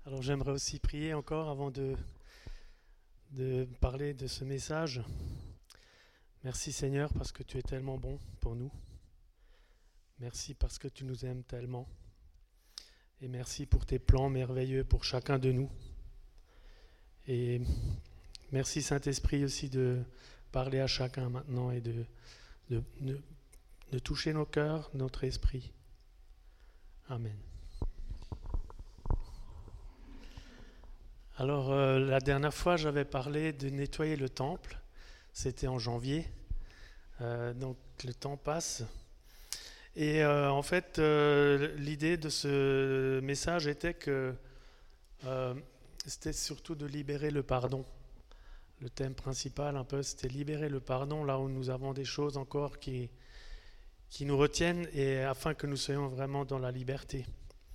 Alors j'aimerais aussi prier encore avant de parler de ce message. Merci Seigneur parce que tu es tellement bon pour nous. Merci parce que tu nous aimes tellement. Et merci pour tes plans merveilleux pour chacun de nous. Et merci Saint-Esprit aussi de parler à chacun maintenant et de toucher nos cœurs, notre esprit. Amen. Alors la dernière fois j'avais parlé de nettoyer le temple. C'était en janvier. Donc le temps passe. Et en fait, l'idée de ce message était que c'était surtout de libérer le pardon. Le thème principal, un peu, c'était libérer le pardon là où nous avons des choses encore qui nous retiennent et afin que nous soyons vraiment dans la liberté.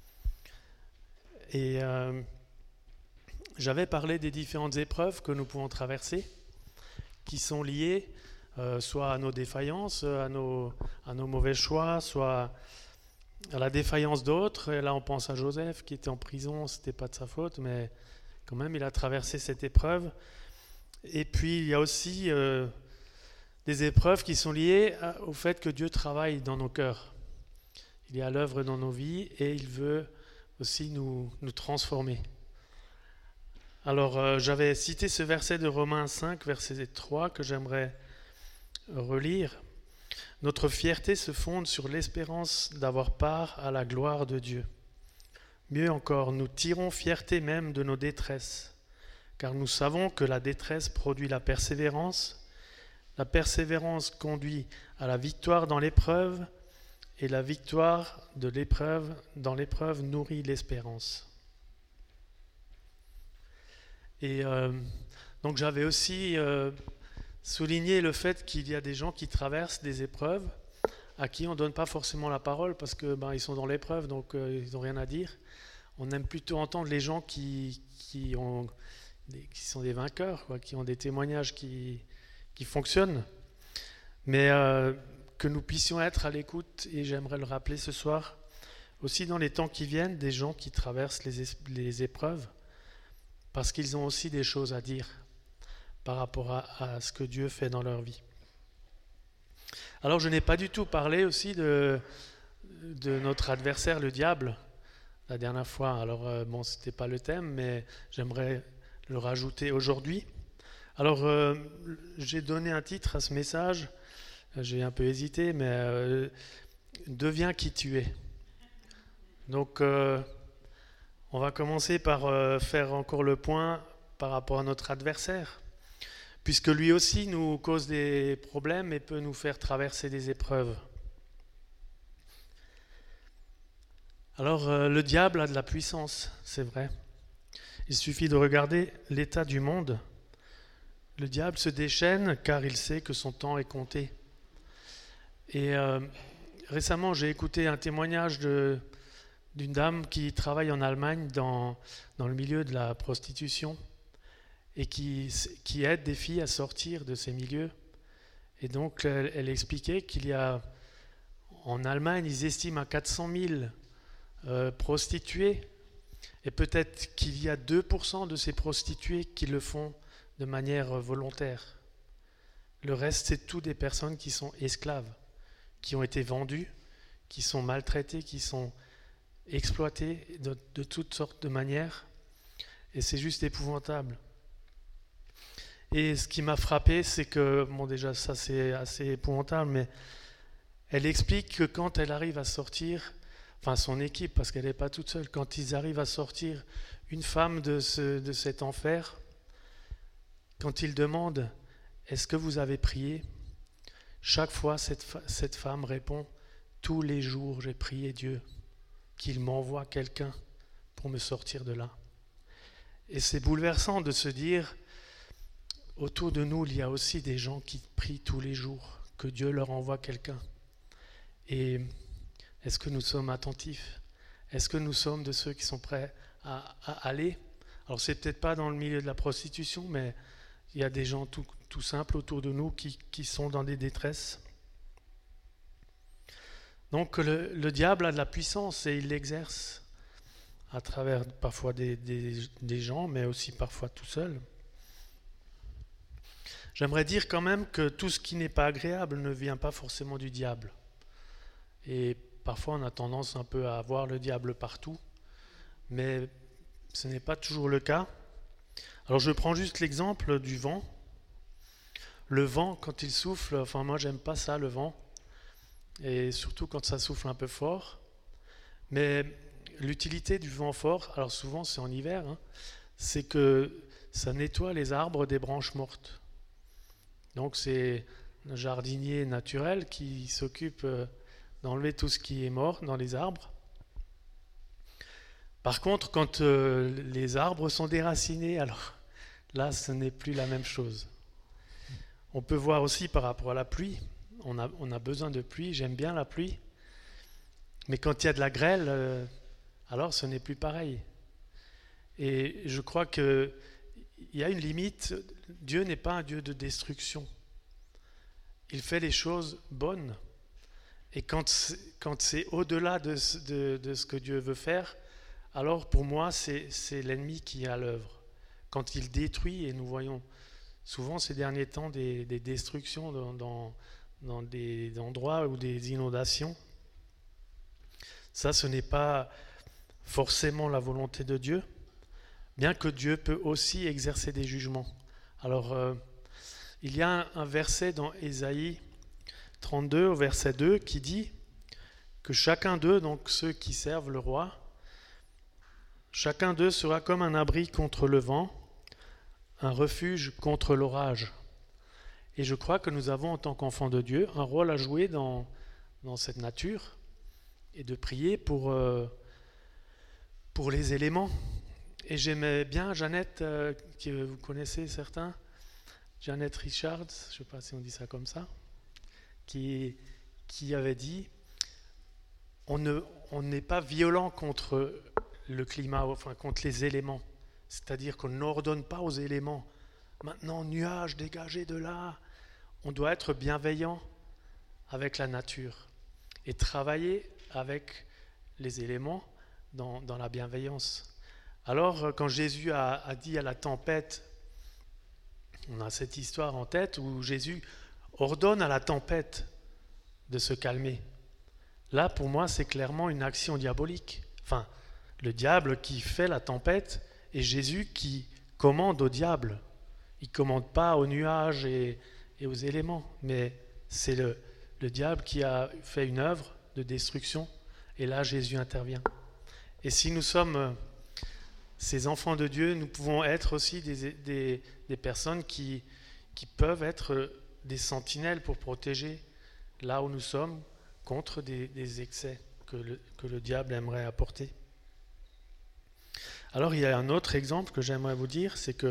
Et j'avais parlé des différentes épreuves que nous pouvons traverser, qui sont liées soit à nos défaillances, à nos mauvais choix, soit à la défaillance d'autres. Et là, on pense à Joseph qui était en prison, c'était pas de sa faute, mais quand même, il a traversé cette épreuve. Et puis, il y a aussi des épreuves qui sont liées au fait que Dieu travaille dans nos cœurs. Il est à l'œuvre dans nos vies et il veut aussi nous transformer. Alors, j'avais cité ce verset de Romains 5, verset 3, que j'aimerais relire. Notre fierté se fonde sur l'espérance d'avoir part à la gloire de Dieu. Mieux encore, nous tirons fierté même de nos détresses, car nous savons que la détresse produit la persévérance conduit à la victoire dans l'épreuve, et la victoire de l'épreuve dans l'épreuve nourrit l'espérance. Et donc j'avais aussi souligné le fait qu'il y a des gens qui traversent des épreuves à qui on ne donne pas forcément la parole parce que ils sont dans l'épreuve, donc ils n'ont rien à dire. On aime plutôt entendre les gens qui sont des vainqueurs, quoi, qui ont des témoignages qui fonctionnent. Mais que nous puissions être à l'écoute, et j'aimerais le rappeler ce soir, aussi dans les temps qui viennent, des gens qui traversent les épreuves, parce qu'ils ont aussi des choses à dire par rapport à ce que Dieu fait dans leur vie. Alors je n'ai pas du tout parlé aussi de notre adversaire, le diable, la dernière fois. Alors ce n'était pas le thème, mais j'aimerais le rajouter aujourd'hui. Alors j'ai donné un titre à ce message, j'ai un peu hésité, mais deviens qui tu es. Donc on va commencer par faire encore le point par rapport à notre adversaire, puisque lui aussi nous cause des problèmes et peut nous faire traverser des épreuves. Alors le diable a de la puissance, c'est vrai. Il suffit de regarder l'état du monde. Le diable se déchaîne car il sait que son temps est compté. Et récemment, j'ai écouté un témoignage d'une dame qui travaille en Allemagne dans le milieu de la prostitution et qui aide des filles à sortir de ces milieux. Et donc, elle expliquait qu'il y a, en Allemagne, ils estiment à 400 000 prostituées, et peut-être qu'il y a 2% de ces prostituées qui le font de manière volontaire. Le reste, c'est tout des personnes qui sont esclaves, qui ont été vendues, qui sont maltraitées, qui sont exploitées de toutes sortes de manières, et c'est juste épouvantable. Et ce qui m'a frappé, c'est que, déjà ça c'est assez épouvantable, mais elle explique que quand elle arrive à sortir, enfin son équipe, parce qu'elle n'est pas toute seule, quand ils arrivent à sortir une femme de cet enfer, quand ils demandent « Est-ce que vous avez prié ?» Chaque fois, cette femme répond « Tous les jours, j'ai prié Dieu qu'il m'envoie quelqu'un pour me sortir de là. » Et c'est bouleversant de se dire autour de nous, il y a aussi des gens qui prient tous les jours, que Dieu leur envoie quelqu'un. Et est-ce que nous sommes attentifs? Est-ce que nous sommes de ceux qui sont prêts à aller? Alors c'est peut-être pas dans le milieu de la prostitution, mais il y a des gens tout simples autour de nous qui sont dans des détresses. Donc le diable a de la puissance et il l'exerce à travers parfois des gens, mais aussi parfois tout seul. J'aimerais dire quand même que tout ce qui n'est pas agréable ne vient pas forcément du diable. Et parfois on a tendance un peu à voir le diable partout, mais ce n'est pas toujours le cas. Alors je prends juste l'exemple du vent. Le vent, quand il souffle, enfin moi j'aime pas ça, le vent, et surtout quand ça souffle un peu fort. Mais l'utilité du vent fort, alors souvent c'est en hiver, c'est que ça nettoie les arbres des branches mortes. Donc c'est un jardinier naturel qui s'occupe d'enlever tout ce qui est mort dans les arbres. Par contre, quand les arbres sont déracinés, alors là ce n'est plus la même chose. On peut voir aussi par rapport à la pluie, on a besoin de pluie, j'aime bien la pluie, mais quand il y a de la grêle, alors ce n'est plus pareil. Et je crois qu'il y a une limite. Dieu n'est pas un Dieu de destruction. Il fait les choses bonnes. Et quand c'est au-delà de ce que Dieu veut faire, alors pour moi c'est l'ennemi qui est à l'œuvre. Quand il détruit, et nous voyons souvent ces derniers temps des destructions dans des endroits ou des inondations, ça ce n'est pas forcément la volonté de Dieu, bien que Dieu peut aussi exercer des jugements. Alors, il y a un verset dans Ésaïe 32 au verset 2 qui dit que chacun d'eux, donc ceux qui servent le roi, chacun d'eux sera comme un abri contre le vent, un refuge contre l'orage. Et je crois que nous avons en tant qu'enfants de Dieu un rôle à jouer dans cette nature et de prier pour les éléments. Et j'aimais bien Jeannette, que vous connaissez certains, Jeannette Richards, je ne sais pas si on dit ça comme ça, qui avait dit on n'est pas violent contre le climat, enfin contre les éléments. C'est-à-dire qu'on n'ordonne pas aux éléments maintenant nuages, dégagez de là. On doit être bienveillant avec la nature et travailler avec les éléments dans la bienveillance. Alors, quand Jésus a dit à la tempête, on a cette histoire en tête où Jésus ordonne à la tempête de se calmer. Là, pour moi, c'est clairement une action diabolique. Enfin, le diable qui fait la tempête et Jésus qui commande au diable. Il ne commande pas aux nuages et aux éléments, mais c'est le diable qui a fait une œuvre de destruction et là, Jésus intervient. Et si nous sommes ces enfants de Dieu, nous pouvons être aussi des personnes qui peuvent être des sentinelles pour protéger là où nous sommes contre des excès que le diable aimerait apporter. Alors il y a un autre exemple que j'aimerais vous dire, c'est que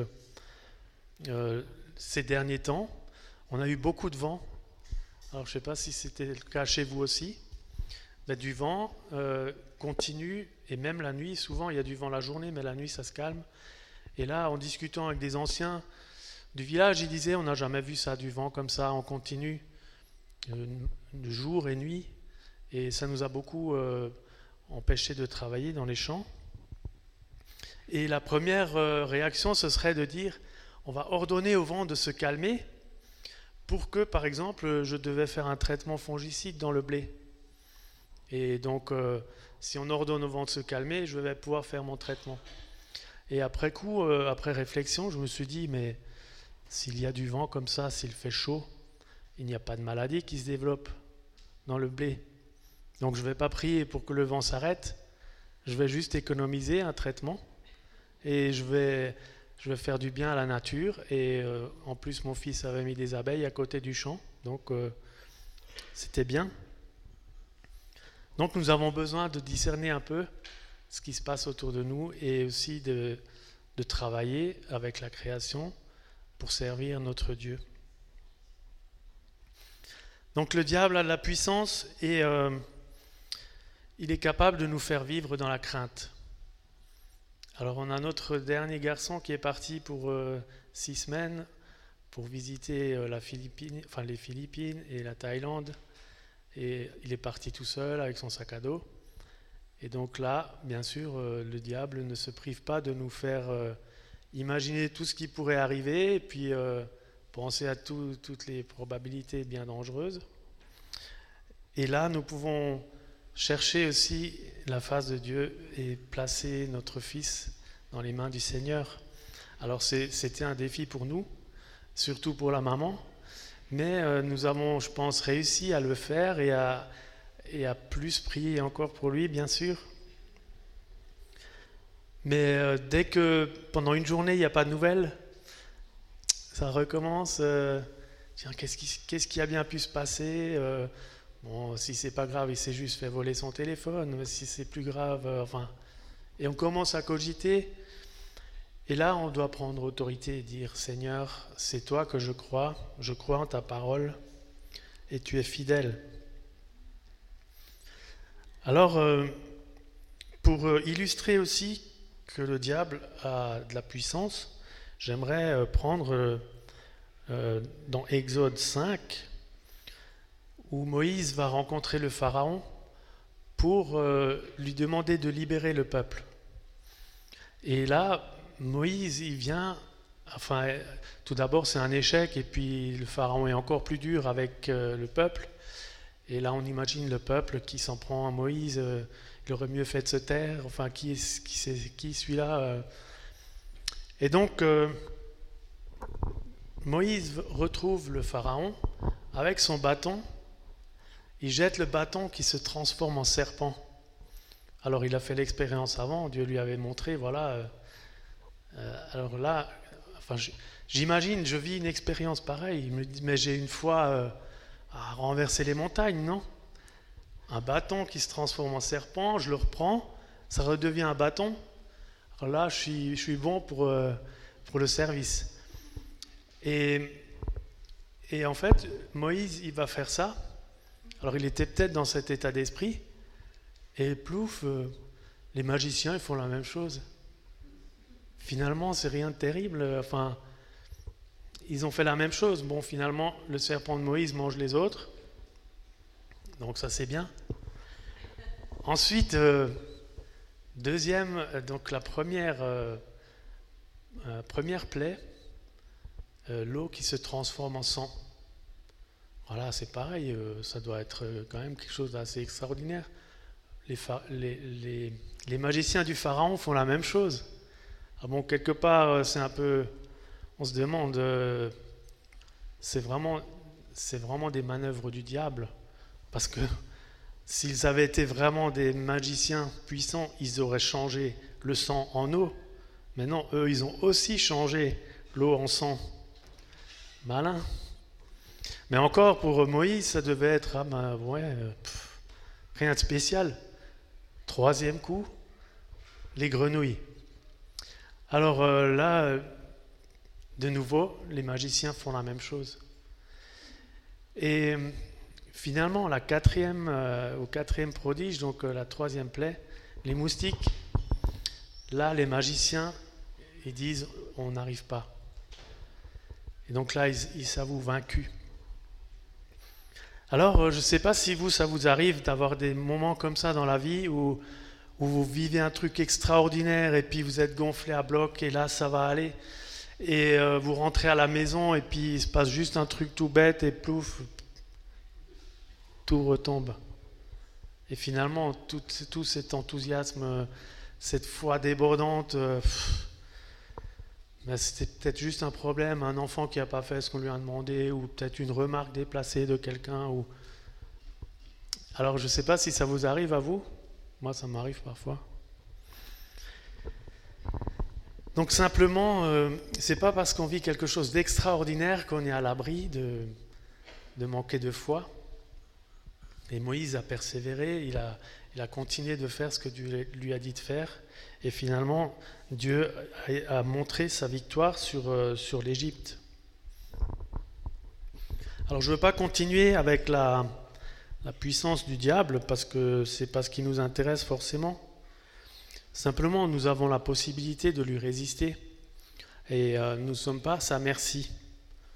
ces derniers temps, on a eu beaucoup de vent. Alors je ne sais pas si c'était le cas chez vous aussi. Il y a du vent continu, et même la nuit, souvent il y a du vent la journée, mais la nuit ça se calme. Et là, en discutant avec des anciens du village, ils disaient on n'a jamais vu ça, du vent comme ça en continu, de jour et nuit, et ça nous a beaucoup empêché de travailler dans les champs. Et la première réaction, ce serait de dire on va ordonner au vent de se calmer pour que, par exemple, je devais faire un traitement fongicide dans le blé. Et donc, si on ordonne au vent de se calmer, je vais pouvoir faire mon traitement. Et après coup, après réflexion, je me suis dit, mais s'il y a du vent comme ça, s'il fait chaud, il n'y a pas de maladie qui se développe dans le blé. Donc je ne vais pas prier pour que le vent s'arrête, je vais juste économiser un traitement et je vais faire du bien à la nature. Et en plus, mon fils avait mis des abeilles à côté du champ, donc c'était bien. Donc nous avons besoin de discerner un peu ce qui se passe autour de nous et aussi de travailler avec la création pour servir notre Dieu. Donc le diable a de la puissance et il est capable de nous faire vivre dans la crainte. Alors on a notre dernier garçon qui est parti pour 6 semaines pour visiter les Philippines et la Thaïlande. Et il est parti tout seul avec son sac à dos. Et donc là, bien sûr, le diable ne se prive pas de nous faire imaginer tout ce qui pourrait arriver et puis penser à toutes les probabilités bien dangereuses. Et là, nous pouvons chercher aussi la face de Dieu et placer notre fils dans les mains du Seigneur. Alors c'était un défi pour nous, surtout pour la maman, mais nous avons, je pense, réussi à le faire et à plus prier encore pour lui, bien sûr. Mais dès que pendant une journée, il n'y a pas de nouvelles, ça recommence. Tiens, qu'est-ce qui a bien pu se passer Bon, si c'est pas grave, il s'est juste fait voler son téléphone. Mais si c'est plus grave, enfin... Et on commence à cogiter. Et là, on doit prendre autorité et dire, Seigneur, c'est toi que je crois en ta parole, et tu es fidèle. Alors, pour illustrer aussi que le diable a de la puissance, j'aimerais prendre dans Exode 5, où Moïse va rencontrer le Pharaon pour lui demander de libérer le peuple. Et là, Moïse, il vient, enfin, tout d'abord c'est un échec, et puis le Pharaon est encore plus dur avec le peuple. Et là, on imagine le peuple qui s'en prend à Moïse, il aurait mieux fait de se taire, enfin, qui celui-là Et donc, Moïse retrouve le Pharaon avec son bâton. Il jette le bâton qui se transforme en serpent. Alors il a fait l'expérience avant, Dieu lui avait montré, voilà. Alors là, enfin, j'imagine, je vis une expérience pareille. Il me dit, mais j'ai une fois à renverser les montagnes, non ? Un bâton qui se transforme en serpent, je le reprends, ça redevient un bâton. Alors là, je suis bon pour le service. Et en fait, Moïse, il va faire ça. Alors il était peut-être dans cet état d'esprit, et plouf, les magiciens ils font la même chose. Finalement, c'est rien de terrible, enfin, ils ont fait la même chose. Bon, finalement, le serpent de Moïse mange les autres, donc ça c'est bien. Ensuite, deuxième, donc la première plaie, l'eau qui se transforme en sang. Voilà, c'est pareil, ça doit être quand même quelque chose d'assez extraordinaire. Les magiciens du Pharaon font la même chose. Ah bon, quelque part, c'est un peu... On se demande... c'est vraiment des manœuvres du diable. Parce que s'ils avaient été vraiment des magiciens puissants, ils auraient changé le sang en eau. Mais non, eux, ils ont aussi changé l'eau en sang. Malin. Mais encore, pour Moïse, ça devait être rien de spécial. Troisième coup, les grenouilles. Alors là, de nouveau, les magiciens font la même chose. Et finalement, au quatrième prodige, donc la troisième plaie, les moustiques, là, les magiciens, ils disent, on n'arrive pas. Et donc là, ils s'avouent vaincus. Alors, je ne sais pas si ça vous arrive d'avoir des moments comme ça dans la vie où vous vivez un truc extraordinaire et puis vous êtes gonflé à bloc et là, ça va aller. Et vous rentrez à la maison et puis il se passe juste un truc tout bête et plouf, tout retombe. Et finalement, tout cet enthousiasme, cette foi débordante, c'était peut-être juste un problème, un enfant qui n'a pas fait ce qu'on lui a demandé, ou peut-être une remarque déplacée de quelqu'un. Alors je ne sais pas si ça vous arrive à vous, moi ça m'arrive parfois. Donc simplement, c'est pas parce qu'on vit quelque chose d'extraordinaire qu'on est à l'abri de manquer de foi. Et Moïse a persévéré, il a continué de faire ce que Dieu lui a dit de faire. Et finalement, Dieu a montré sa victoire sur l'Égypte. Alors je ne veux pas continuer avec la puissance du diable, parce que ce n'est pas ce qui nous intéresse forcément. Simplement, nous avons la possibilité de lui résister. Et nous ne sommes pas à sa merci.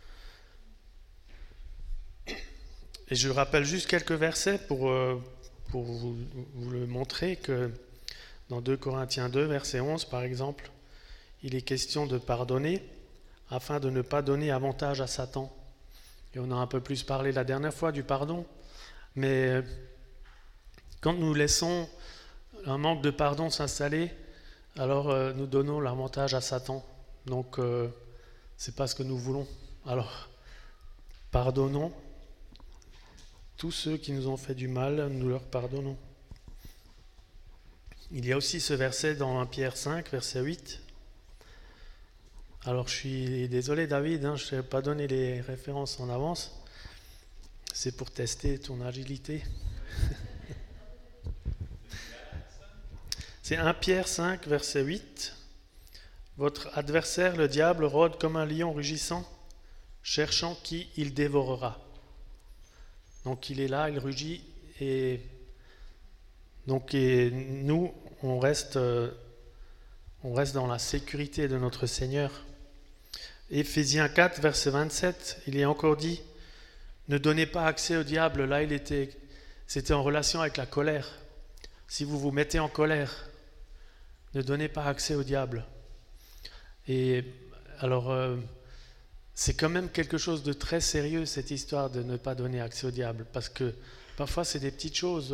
Et je rappelle juste quelques versets pour pour vous le montrer que dans 2 Corinthiens 2, verset 11, par exemple, il est question de pardonner afin de ne pas donner avantage à Satan. Et on a un peu plus parlé la dernière fois du pardon, mais quand nous laissons un manque de pardon s'installer, alors nous donnons l'avantage à Satan. Donc c'est pas ce que nous voulons. Alors pardonnons tous ceux qui nous ont fait du mal, nous leur pardonnons. Il y a aussi ce verset dans 1 Pierre 5, verset 8. Alors je suis désolé David, je n'ai pas donné les références en avance. C'est pour tester ton agilité. C'est 1 Pierre 5, verset 8. Votre adversaire, le diable, rôde comme un lion rugissant, cherchant qui il dévorera. Donc il est là, il rugit, et nous, on reste dans la sécurité de notre Seigneur. Éphésiens 4, verset 27, il est encore dit, ne donnez pas accès au diable. Là, c'était en relation avec la colère. Si vous vous mettez en colère, ne donnez pas accès au diable. Et alors, c'est quand même quelque chose de très sérieux, cette histoire de ne pas donner accès au diable, parce que parfois, c'est des petites choses.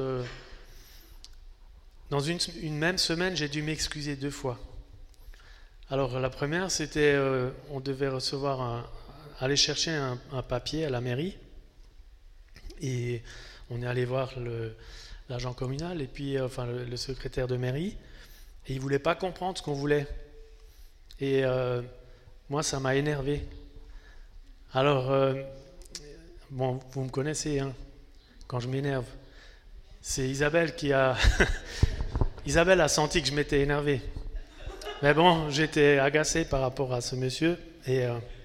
Dans une même semaine, j'ai dû m'excuser 2 fois. Alors, la première, c'était, on devait aller chercher un papier à la mairie, et on est allé voir l'agent communal, et puis, le secrétaire de mairie, et il ne voulait pas comprendre ce qu'on voulait. Et moi, ça m'a énervé. Alors, bon, vous me connaissez, quand je m'énerve. C'est Isabelle qui a... Isabelle a senti que je m'étais énervé. Mais bon, j'étais agacé par rapport à ce monsieur. Et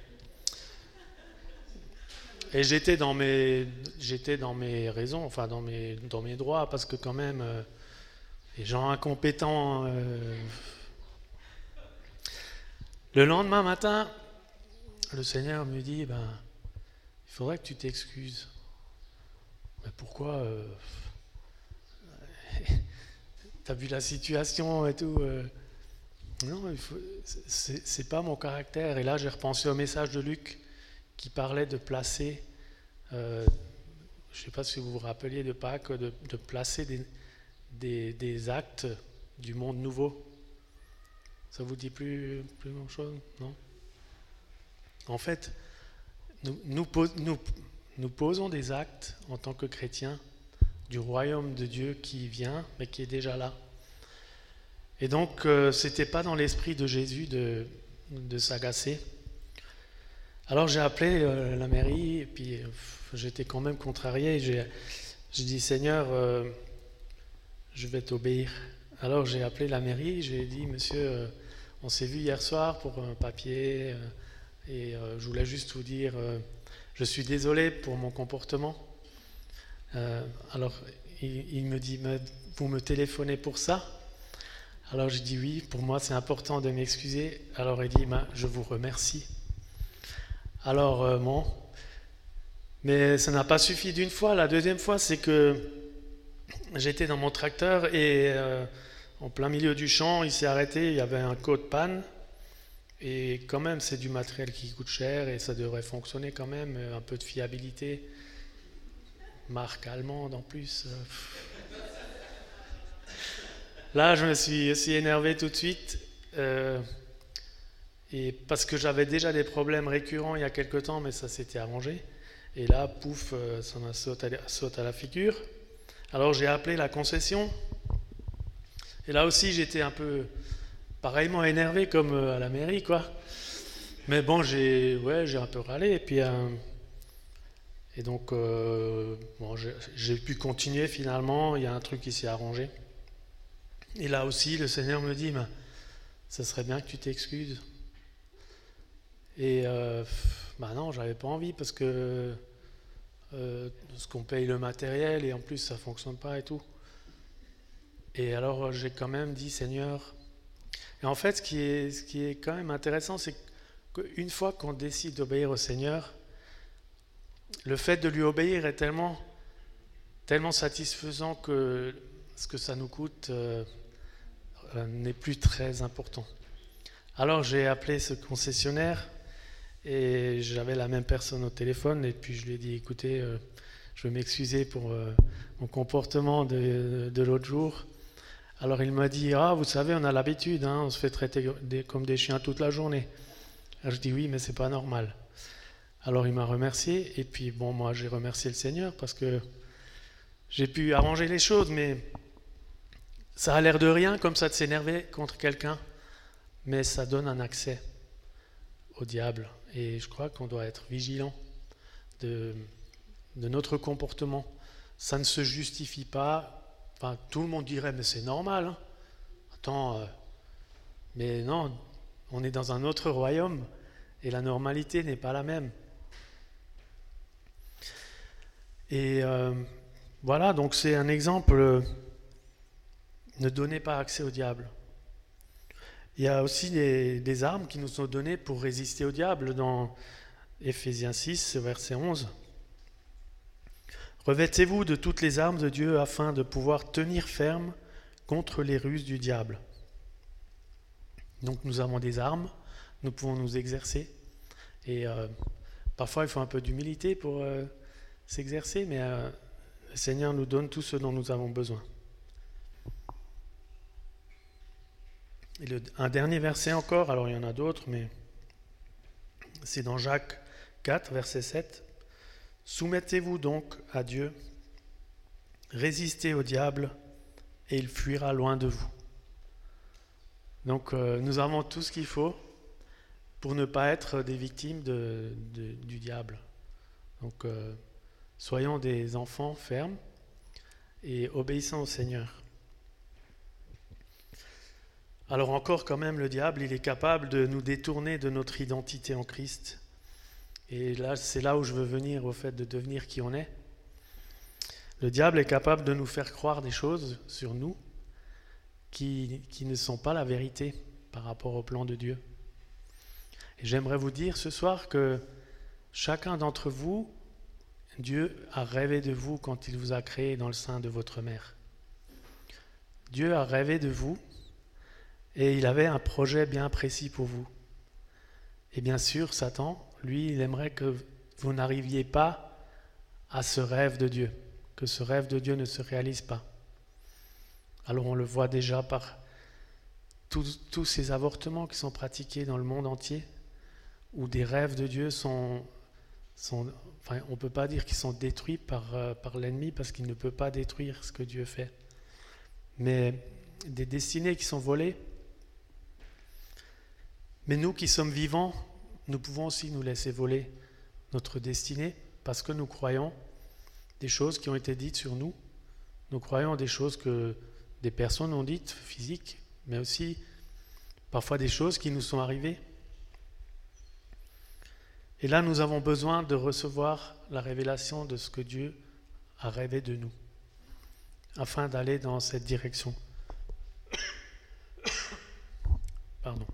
j'étais dans mes raisons, enfin dans mes droits, parce que quand même, les gens incompétents... Le lendemain matin, le Seigneur me dit, il faudrait que tu t'excuses. Mais pourquoi t'as vu la situation et tout Non, c'est pas mon caractère. Et là, j'ai repensé au message de Luc qui parlait de placer, je ne sais pas si vous vous rappeliez de Pâques, de placer des actes du monde nouveau. Ça vous dit plus grand-chose, non? En fait, nous posons des actes en tant que chrétiens du royaume de Dieu qui vient, mais qui est déjà là. Et donc, c'était pas dans l'esprit de Jésus de s'agacer. Alors j'ai appelé la mairie, et puis j'étais quand même contrarié. J'ai dit, Seigneur, je vais t'obéir. Alors j'ai appelé la mairie, j'ai dit, monsieur, on s'est vu hier soir pour un papier, et je voulais juste vous dire, je suis désolé pour mon comportement. Alors il me dit, vous me téléphonez pour ça? Alors je dis oui, pour moi c'est important de m'excuser. Alors il dit, je vous remercie. Alors bon, mais ça n'a pas suffi d'une fois. La deuxième fois, c'est que j'étais dans mon tracteur et en plein milieu du champ, il s'est arrêté, il y avait un code panne. Et quand même, c'est du matériel qui coûte cher et ça devrait fonctionner quand même, un peu de fiabilité. Marque allemande en plus. Là, je me suis aussi énervé tout de suite. Et parce que j'avais déjà des problèmes récurrents il y a quelque temps, mais ça s'était arrangé. Et là, pouf, ça m'a saute à la figure. Alors j'ai appelé la concession. Et là aussi, j'étais un peu pareillement énervé comme à la mairie, quoi. Mais bon, j'ai un peu râlé. Et donc, j'ai pu continuer finalement. Il y a un truc qui s'est arrangé. Et là aussi, le Seigneur me dit, ça serait bien que tu t'excuses. Et non, j'avais pas envie parce que parce qu'on paye le matériel et en plus ça fonctionne pas et tout. Et alors j'ai quand même dit, Seigneur. Et en fait, ce qui est quand même intéressant, c'est qu'une fois qu'on décide d'obéir au Seigneur, le fait de lui obéir est tellement tellement satisfaisant que ce que ça nous coûte n'est plus très important. Alors j'ai appelé ce concessionnaire et j'avais la même personne au téléphone et puis je lui ai dit écoutez, je veux m'excuser pour mon comportement de l'autre jour. Alors il m'a dit vous savez on a l'habitude, on se fait traiter comme des chiens toute la journée. Alors je dis oui mais c'est pas normal. Alors il m'a remercié et puis bon moi j'ai remercié le Seigneur parce que j'ai pu arranger les choses, mais ça a l'air de rien comme ça de s'énerver contre quelqu'un, mais ça donne un accès au diable. Et je crois qu'on doit être vigilant de notre comportement. Ça ne se justifie pas. Enfin, tout le monde dirait, mais c'est normal. Attends, mais non, on est dans un autre royaume et la normalité n'est pas la même. Et voilà, donc c'est un exemple. Ne donnez pas accès au diable. Il y a aussi des armes qui nous sont données pour résister au diable dans Éphésiens 6, verset 11. Revêtez-vous de toutes les armes de Dieu afin de pouvoir tenir ferme contre les ruses du diable. Donc nous avons des armes, nous pouvons nous exercer. Et parfois il faut un peu d'humilité pour s'exercer, mais le Seigneur nous donne tout ce dont nous avons besoin. Et un dernier verset encore, alors il y en a d'autres, mais c'est dans Jacques 4, verset 7. Soumettez-vous donc à Dieu, résistez au diable, et il fuira loin de vous. Donc nous avons tout ce qu'il faut pour ne pas être des victimes du diable. Donc soyons des enfants fermes et obéissants au Seigneur. Alors encore quand même, le diable, il est capable de nous détourner de notre identité en Christ. Et là, c'est là où je veux venir au fait de devenir qui on est. Le diable est capable de nous faire croire des choses sur nous qui ne sont pas la vérité par rapport au plan de Dieu. Et j'aimerais vous dire ce soir que chacun d'entre vous, Dieu a rêvé de vous quand il vous a créé dans le sein de votre mère. Dieu a rêvé de vous. Et il avait un projet bien précis pour vous. Et bien sûr, Satan, lui, il aimerait que vous n'arriviez pas à ce rêve de Dieu, que ce rêve de Dieu ne se réalise pas. Alors on le voit déjà par tous ces avortements qui sont pratiqués dans le monde entier, où des rêves de Dieu sont on ne peut pas dire qu'ils sont détruits par l'ennemi, parce qu'il ne peut pas détruire ce que Dieu fait. Mais des destinées qui sont volées. Mais nous qui sommes vivants, nous pouvons aussi nous laisser voler notre destinée parce que nous croyons des choses qui ont été dites sur nous. Nous croyons des choses que des personnes ont dites, physiques, mais aussi parfois des choses qui nous sont arrivées. Et là, nous avons besoin de recevoir la révélation de ce que Dieu a rêvé de nous, afin d'aller dans cette direction. Pardon.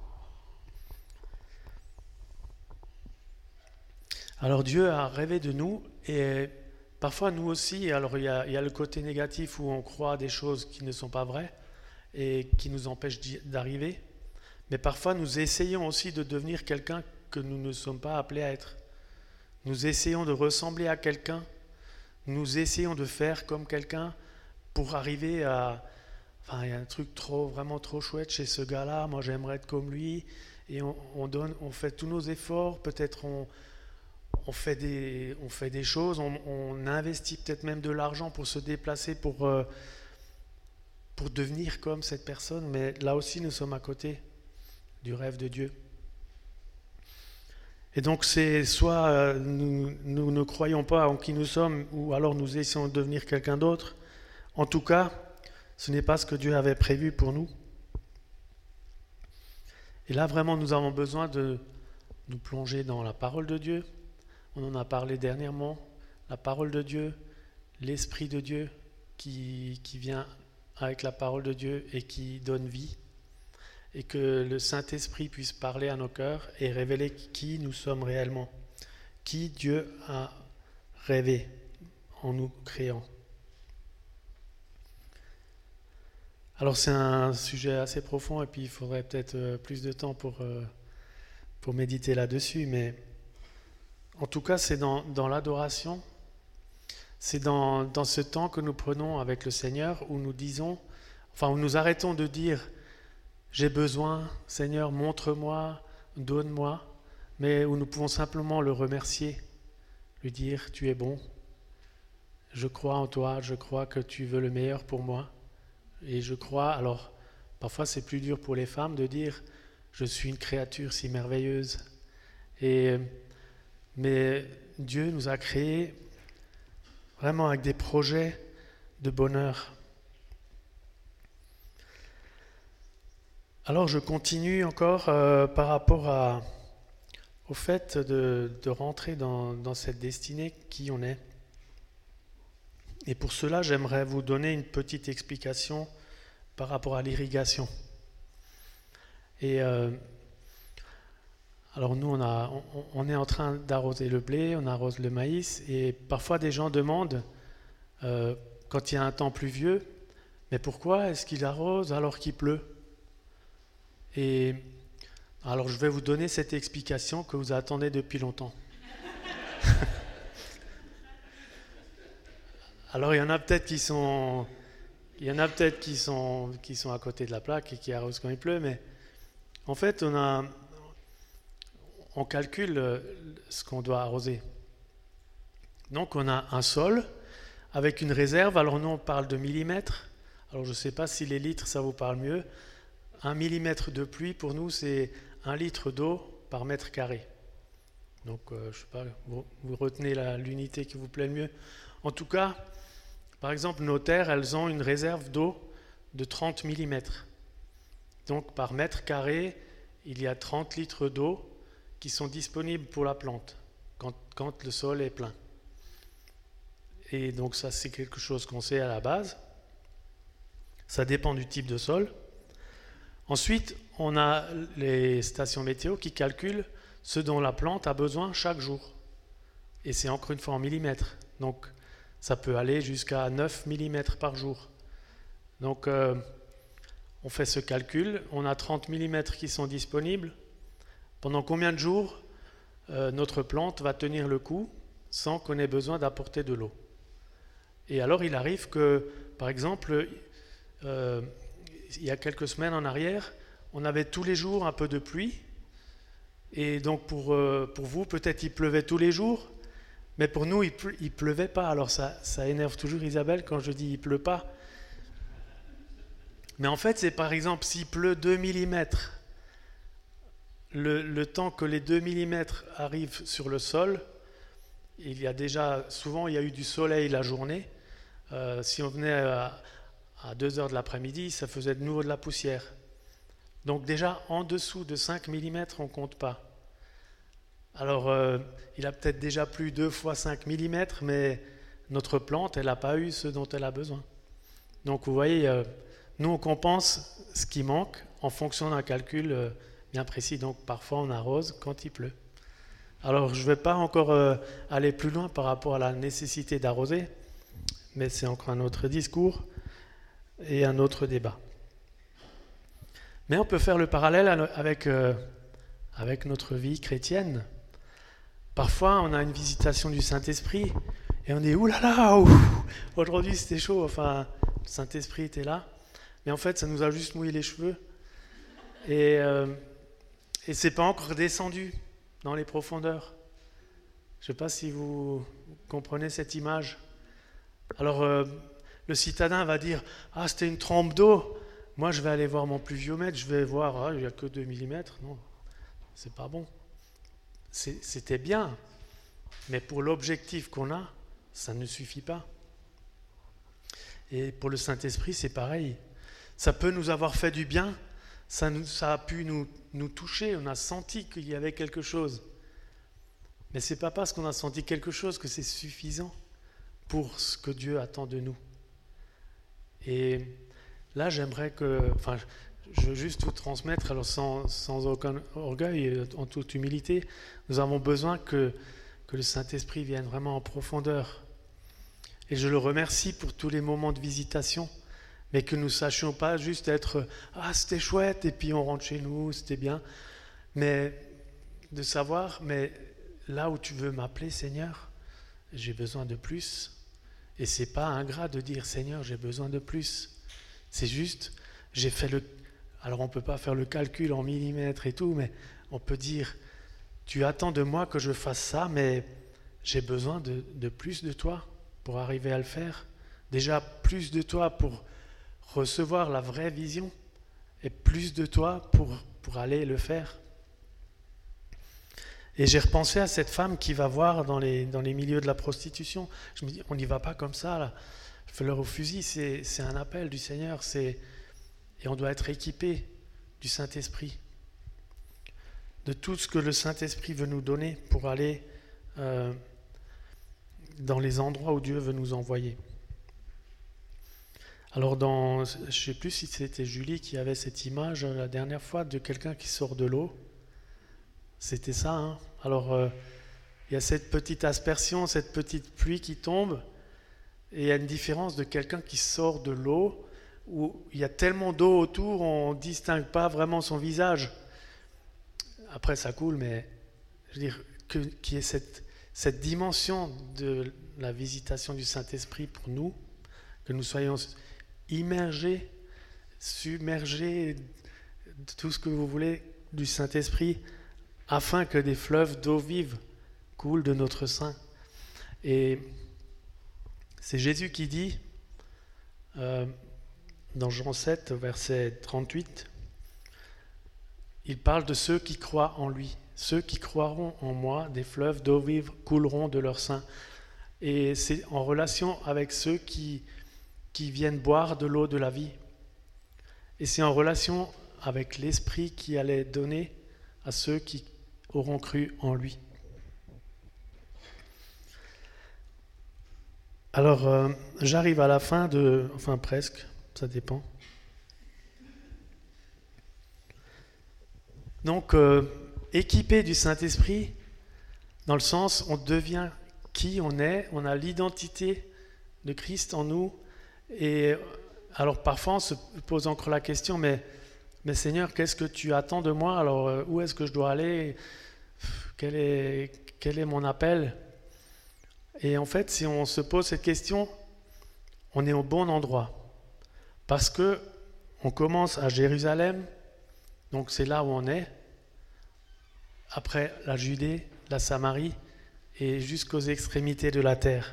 Alors Dieu a rêvé de nous et parfois nous aussi, alors il y a le côté négatif où on croit des choses qui ne sont pas vraies et qui nous empêchent d'arriver, mais parfois nous essayons aussi de devenir quelqu'un que nous ne sommes pas appelés à être. Nous essayons de ressembler à quelqu'un, nous essayons de faire comme quelqu'un pour arriver à... Enfin, il y a un truc vraiment trop chouette chez ce gars-là, moi j'aimerais être comme lui, et on fait tous nos efforts, peut-être on fait des choses, on investit peut-être même de l'argent pour se déplacer, pour devenir comme cette personne, mais là aussi nous sommes à côté du rêve de Dieu. Et donc c'est soit nous ne croyons pas en qui nous sommes, ou alors nous essayons de devenir quelqu'un d'autre. En tout cas, ce n'est pas ce que Dieu avait prévu pour nous. Et là vraiment nous avons besoin de nous plonger dans la parole de Dieu. On en a parlé dernièrement, la parole de Dieu, l'Esprit de Dieu qui vient avec la parole de Dieu et qui donne vie, et que le Saint-Esprit puisse parler à nos cœurs et révéler qui nous sommes réellement, qui Dieu a rêvé en nous créant. Alors c'est un sujet assez profond et puis il faudrait peut-être plus de temps pour méditer là-dessus, mais en tout cas c'est dans l'adoration, c'est dans ce temps que nous prenons avec le Seigneur où nous disons, enfin où nous arrêtons de dire j'ai besoin, Seigneur, montre-moi, donne-moi, mais où nous pouvons simplement le remercier, lui dire tu es bon, je crois en toi, je crois que tu veux le meilleur pour moi. Et je crois, alors parfois c'est plus dur pour les femmes de dire je suis une créature si merveilleuse. Mais Dieu nous a créés vraiment avec des projets de bonheur. Alors je continue encore par rapport au fait de rentrer dans cette destinée qui on est. Et pour cela, j'aimerais vous donner une petite explication par rapport à l'irrigation. Et alors nous, on est en train d'arroser le blé, on arrose le maïs, et parfois des gens demandent, quand il y a un temps pluvieux, mais pourquoi est-ce qu'il arrose alors qu'il pleut? Et alors je vais vous donner cette explication que vous attendez depuis longtemps. Alors il y en a peut-être qui sont à côté de la plaque et qui arrosent quand il pleut, mais en fait on calcule ce qu'on doit arroser. Donc on a un sol avec une réserve. Alors nous on parle de millimètres. Alors je ne sais pas si les litres ça vous parle mieux. 1 millimètre de pluie pour nous c'est 1 litre d'eau par mètre carré. Donc je ne sais pas, vous retenez l'unité qui vous plaît le mieux. En tout cas, par exemple, nos terres, elles ont une réserve d'eau de 30 mm. Donc, par mètre carré, il y a 30 litres d'eau qui sont disponibles pour la plante quand le sol est plein. Et donc, ça, c'est quelque chose qu'on sait à la base. Ça dépend du type de sol. Ensuite, on a les stations météo qui calculent ce dont la plante a besoin chaque jour. Et c'est encore une fois en millimètres. Donc, ça peut aller jusqu'à 9 mm par jour. Donc, on fait ce calcul. On a 30 mm qui sont disponibles. Pendant combien de jours notre plante va tenir le coup sans qu'on ait besoin d'apporter de l'eau? Et alors, il arrive que, par exemple, il y a quelques semaines en arrière, on avait tous les jours un peu de pluie. Et donc, pour vous, peut-être il pleuvait tous les jours. Mais pour nous, il pleuvait pas. Alors ça énerve toujours Isabelle quand je dis il pleut pas. Mais en fait, c'est par exemple s'il pleut 2 mm, le temps que les 2 mm arrivent sur le sol, il y a déjà, souvent il y a eu du soleil la journée. Si on venait à 2 heures de l'après-midi, ça faisait de nouveau de la poussière. Donc déjà, en dessous de 5 mm, on ne compte pas. Alors, il a peut-être déjà plu 2 fois 5 mm, mais notre plante, elle n'a pas eu ce dont elle a besoin. Donc, vous voyez, nous, on compense ce qui manque en fonction d'un calcul bien précis. Donc, parfois, on arrose quand il pleut. Alors, je ne vais pas encore aller plus loin par rapport à la nécessité d'arroser, mais c'est encore un autre discours et un autre débat. Mais on peut faire le parallèle avec notre vie chrétienne. Parfois, on a une visitation du Saint-Esprit et on dit « Oulala, aujourd'hui c'était chaud ». Enfin, le Saint-Esprit était là. Mais en fait, ça nous a juste mouillé les cheveux. Et c'est pas encore descendu dans les profondeurs. Je ne sais pas si vous comprenez cette image. Alors, le citadin va dire « Ah, c'était une trempe d'eau. Moi, je vais aller voir mon pluviomètre. Je vais voir, il n'y a que 2 mm. Non, c'est pas bon. » C'était bien, mais pour l'objectif qu'on a, ça ne suffit pas. Et pour le Saint-Esprit, c'est pareil. Ça peut nous avoir fait du bien, ça a pu nous toucher, on a senti qu'il y avait quelque chose. Mais ce n'est pas parce qu'on a senti quelque chose que c'est suffisant pour ce que Dieu attend de nous. Et là, j'aimerais je veux juste vous transmettre, alors sans aucun orgueil, en toute humilité, nous avons besoin que le Saint-Esprit vienne vraiment en profondeur. Et je le remercie pour tous les moments de visitation, Mais que nous ne sachions pas juste être « Ah, c'était chouette » et puis on rentre chez nous, c'était bien. Mais de savoir, mais là où tu veux m'appeler, Seigneur, j'ai besoin de plus. Et c'est pas ingrat de dire « Seigneur, j'ai besoin de plus ». C'est juste, j'ai fait le... Alors on ne peut pas faire le calcul en millimètres et tout, mais on peut dire « Tu attends de moi que je fasse ça, mais j'ai besoin de plus de toi pour arriver à le faire. Déjà plus de toi pour recevoir la vraie vision et plus de toi pour aller le faire. » Et j'ai repensé à cette femme qui va voir dans les milieux de la prostitution. Je me dis, on n'y va pas comme ça, là. Fleur au fusil, c'est un appel du Seigneur, et on doit être équipé du Saint-Esprit, de tout ce que le Saint-Esprit veut nous donner pour aller dans les endroits où Dieu veut nous envoyer. Alors, je ne sais plus si c'était Julie qui avait cette image la dernière fois de quelqu'un qui sort de l'eau. C'était ça, hein. Alors, il y a cette petite aspersion, cette petite pluie qui tombe, et il y a une différence de quelqu'un qui sort de l'eau, où il y a tellement d'eau autour, on ne distingue pas vraiment son visage. Après, ça coule, mais je veux dire, qu'il y ait cette dimension de la visitation du Saint-Esprit pour nous, que nous soyons immergés, submergés, tout ce que vous voulez, du Saint-Esprit, afin que des fleuves d'eau vive coulent de notre sein. Et c'est Jésus qui dit, dans Jean 7, verset 38, il parle de ceux qui croient en lui. Ceux qui croiront en moi, des fleuves d'eau vive couleront de leur sein. Et c'est en relation avec ceux qui viennent boire de l'eau de la vie. Et c'est en relation avec l'Esprit qui allait donner à ceux qui auront cru en lui. Alors, j'arrive à la fin enfin presque, ça dépend. Donc, équipé du Saint-Esprit, dans le sens, on devient qui on est, on a l'identité de Christ en nous. Et alors, parfois, on se pose encore la question, mais Seigneur, qu'est-ce que tu attends de moi? Alors, où est-ce que je dois aller? Quel est mon appel? Et en fait, si on se pose cette question, on est au bon endroit. Parce que on commence à Jérusalem, donc c'est là où on est. Après la Judée, la Samarie et jusqu'aux extrémités de la terre.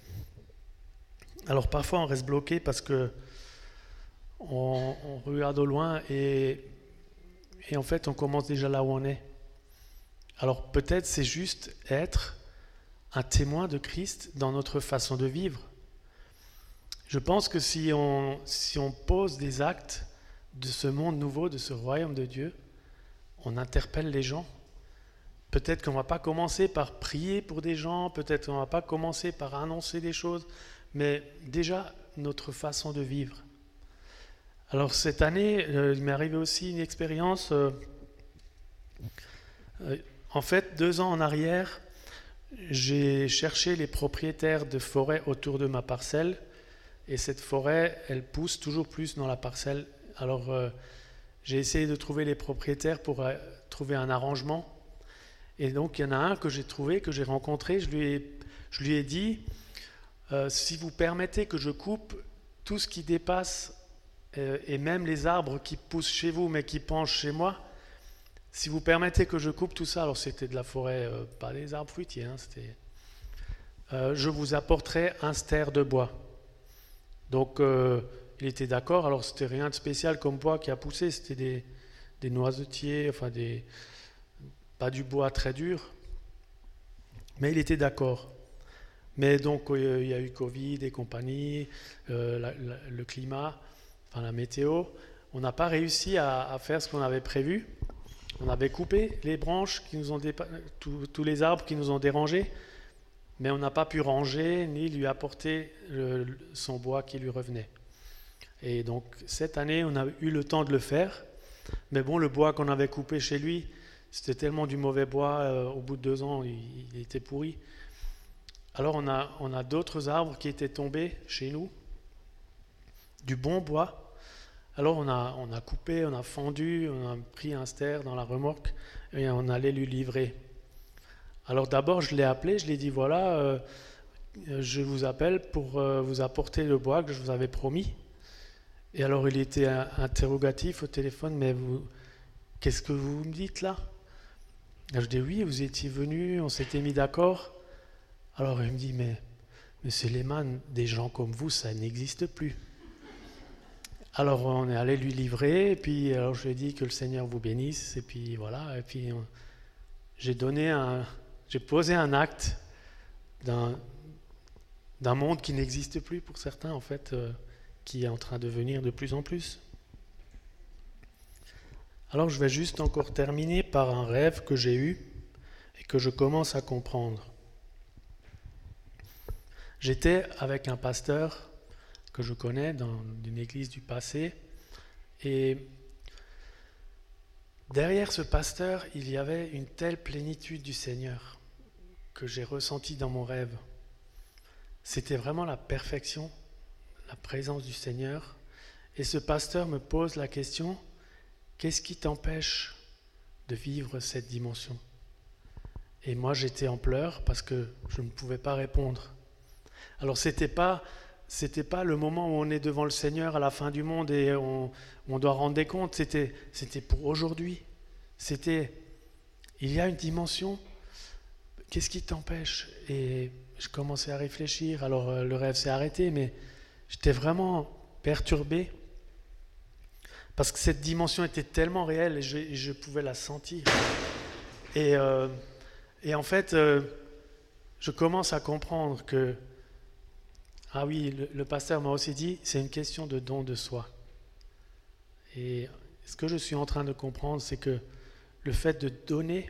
Alors parfois on reste bloqué parce que on regarde au loin et en fait on commence déjà là où on est. Alors peut-être c'est juste être un témoin de Christ dans notre façon de vivre. Je pense que si on pose des actes de ce monde nouveau, de ce royaume de Dieu, on interpelle les gens. Peut-être qu'on ne va pas commencer par prier pour des gens, peut-être qu'on ne va pas commencer par annoncer des choses, mais déjà notre façon de vivre. Alors cette année, il m'est arrivé aussi une expérience. En fait, 2 ans en arrière, j'ai cherché les propriétaires de forêts autour de ma parcelle, et cette forêt, elle pousse toujours plus dans la parcelle. Alors j'ai essayé de trouver les propriétaires pour trouver un arrangement. Et donc il y en a un que j'ai trouvé, que j'ai rencontré, je lui ai dit, si vous permettez que je coupe tout ce qui dépasse, et même les arbres qui poussent chez vous mais qui penchent chez moi, si vous permettez que je coupe tout ça, alors c'était de la forêt, pas des arbres fruitiers, hein, je vous apporterai un stère de bois. Donc il était d'accord, alors c'était rien de spécial comme bois qui a poussé, c'était des noisetiers, enfin pas du bois très dur, mais il était d'accord. Mais donc il y a eu Covid et compagnie, le climat, enfin la météo, on n'a pas réussi à faire ce qu'on avait prévu. On avait coupé les branches qui nous ont tous les arbres qui nous ont dérangés, mais on n'a pas pu ranger ni lui apporter son bois qui lui revenait. Et donc cette année, on a eu le temps de le faire, mais bon, le bois qu'on avait coupé chez lui, c'était tellement du mauvais bois, au bout de 2 ans, il était pourri. Alors on a d'autres arbres qui étaient tombés chez nous, du bon bois. Alors on a coupé, on a fendu, on a pris un ster dans la remorque et on allait lui livrer. Alors d'abord je l'ai appelé, je lui ai dit voilà, je vous appelle pour vous apporter le bois que je vous avais promis. Et alors il était interrogatif au téléphone, mais qu'est-ce que vous me dites là? Et je dis oui, vous étiez venu, on s'était mis d'accord. Alors il me dit mais Suleiman, des gens comme vous, ça n'existe plus. Alors on est allé lui livrer, et puis alors je lui ai dit que le Seigneur vous bénisse, et puis voilà, et puis j'ai posé un acte d'un monde qui n'existe plus pour certains en fait, qui est en train de venir de plus en plus. Alors je vais juste encore terminer par un rêve que j'ai eu et que je commence à comprendre. J'étais avec un pasteur que je connais dans une église du passé, et derrière ce pasteur, il y avait une telle plénitude du Seigneur que j'ai ressentie dans mon rêve. C'était vraiment la perfection, la présence du Seigneur. Et ce pasteur me pose la question, qu'est-ce qui t'empêche de vivre cette dimension? Et moi j'étais en pleurs parce que je ne pouvais pas répondre. Alors c'était pas le moment où on est devant le Seigneur à la fin du monde et on doit rendre des comptes, c'était pour aujourd'hui. Il y a une dimension, qu'est-ce qui t'empêche? Et je commençais à réfléchir, alors le rêve s'est arrêté, mais j'étais vraiment perturbé parce que cette dimension était tellement réelle et je pouvais la sentir. Et en fait, je commence à comprendre que, ah oui, le pasteur m'a aussi dit, c'est une question de don de soi. Et ce que je suis en train de comprendre, c'est que le fait de donner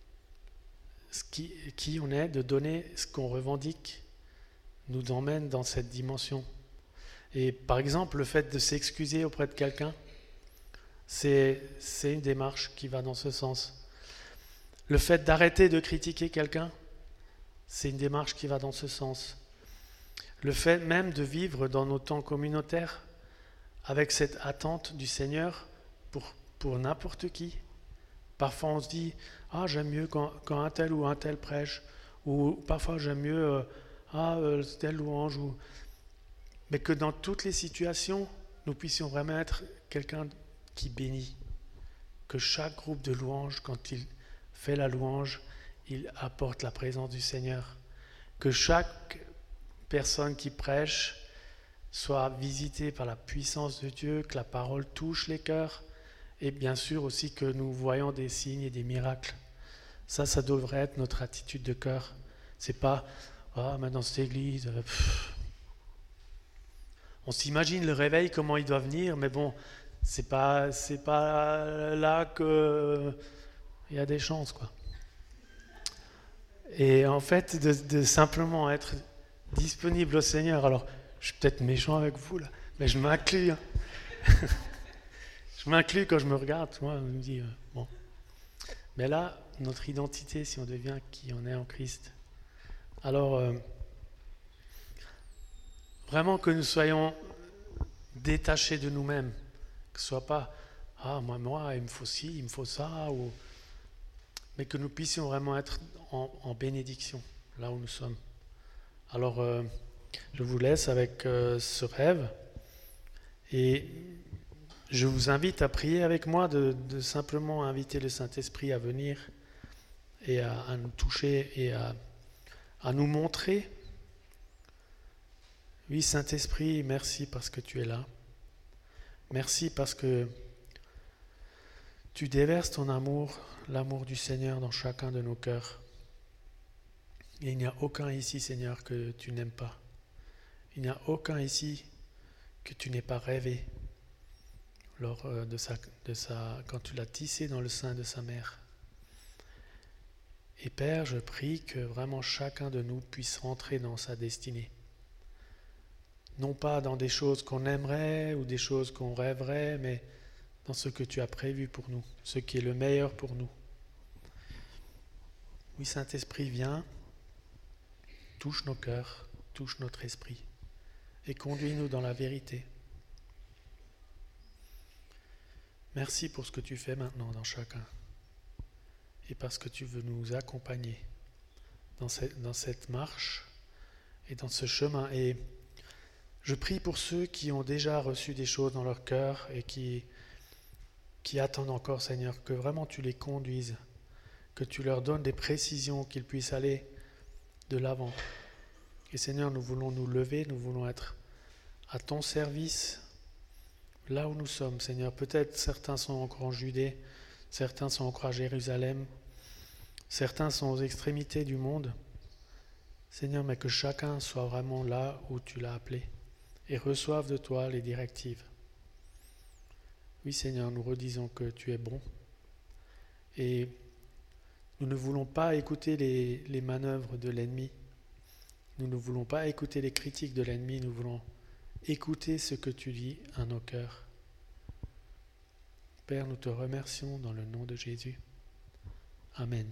qui on est, de donner ce qu'on revendique, nous emmène dans cette dimension. Et par exemple, le fait de s'excuser auprès de quelqu'un, c'est une démarche qui va dans ce sens. Le fait d'arrêter de critiquer quelqu'un, c'est une démarche qui va dans ce sens. Le fait même de vivre dans nos temps communautaires avec cette attente du Seigneur pour n'importe qui. Parfois on se dit « Ah, j'aime mieux quand un tel ou un tel prêche » ou parfois j'aime mieux telle louange. Mais que dans toutes les situations, nous puissions vraiment être quelqu'un qui bénit. Que chaque groupe de louange, quand il fait la louange, il apporte la présence du Seigneur. Que chaque personne qui prêche soit visitée par la puissance de Dieu, que la parole touche les cœurs, et bien sûr aussi que nous voyons des signes et des miracles. Ça devrait être notre attitude de cœur. C'est pas mais dans cette église, on s'imagine le réveil, comment il doit venir, mais bon, c'est pas là que il y a des chances, quoi. Et en fait, de simplement être disponible au Seigneur. Alors, je suis peut-être méchant avec vous là, mais je m'inclus. Hein. Je m'inclus quand je me regarde. Moi, je me dis bon. Mais là, notre identité, si on devient qui on est en Christ. Alors, vraiment que nous soyons détachés de nous-mêmes, que ce soit pas moi, il me faut ci, il me faut ça, mais que nous puissions vraiment être en bénédiction là où nous sommes. Alors, je vous laisse avec ce rêve et je vous invite à prier avec moi, de simplement inviter le Saint-Esprit à venir et à nous toucher et à nous montrer. Oui, Saint-Esprit, merci parce que tu es là. Merci parce que tu déverses ton amour, l'amour du Seigneur dans chacun de nos cœurs. Et il n'y a aucun ici, Seigneur, que tu n'aimes pas. Il n'y a aucun ici que tu n'aies pas rêvé lors quand tu l'as tissé dans le sein de sa mère. Et Père, je prie que vraiment chacun de nous puisse rentrer dans sa destinée. Non pas dans des choses qu'on aimerait ou des choses qu'on rêverait, mais dans ce que tu as prévu pour nous, ce qui est le meilleur pour nous. Oui, Saint-Esprit, viens, touche nos cœurs, touche notre esprit et conduis-nous dans la vérité. Merci pour ce que tu fais maintenant dans chacun et parce que tu veux nous accompagner dans cette marche et dans ce chemin. Et je prie pour ceux qui ont déjà reçu des choses dans leur cœur et qui attendent encore, Seigneur, que vraiment tu les conduises, que tu leur donnes des précisions, qu'ils puissent aller de l'avant. Et Seigneur, nous voulons nous lever, nous voulons être à ton service, là où nous sommes, Seigneur. Peut-être certains sont encore en Judée, certains sont encore à Jérusalem, certains sont aux extrémités du monde. Seigneur, mais que chacun soit vraiment là où tu l'as appelé et reçoive de toi les directives. Oui, Seigneur, nous redisons que tu es bon et nous ne voulons pas écouter les manœuvres de l'ennemi. Nous ne voulons pas écouter les critiques de l'ennemi, nous voulons écouter ce que tu dis à nos cœurs. Père, nous te remercions dans le nom de Jésus. Amen.